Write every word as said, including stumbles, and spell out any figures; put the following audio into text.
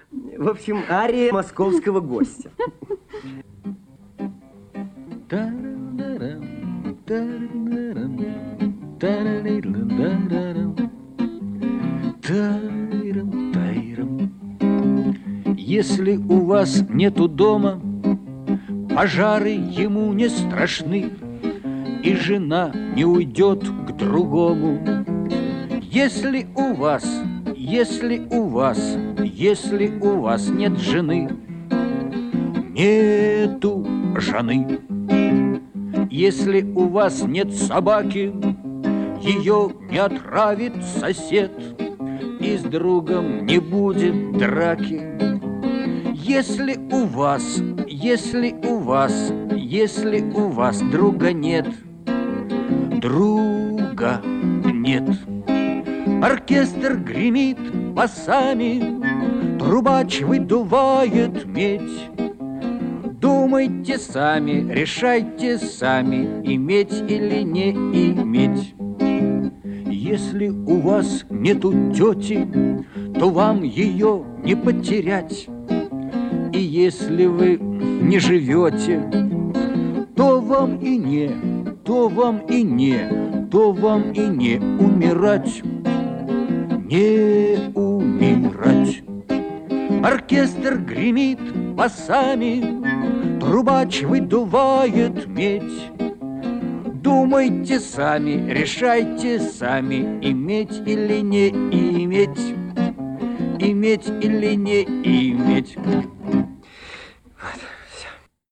В общем, ария московского гостя. Если у вас нету дома, пожары ему не страшны, и жена не уйдет к другому. Если у вас, если у вас, если у вас нет жены, нету жены. Если у вас нет собаки, ее не отравит сосед, и с другом не будет драки. Если у вас, если у вас, если у вас друга нет, друга нет. Оркестр гремит басами, трубач выдувает медь. Думайте сами, решайте сами, иметь или не иметь. Если у вас нету тети, то вам ее не потерять. И если вы не живете, то вам и не, то вам и не, то вам и не умирать, не умирать. Оркестр гремит басами, трубач выдувает медь. Думайте сами, решайте сами, иметь или не иметь, иметь или не иметь.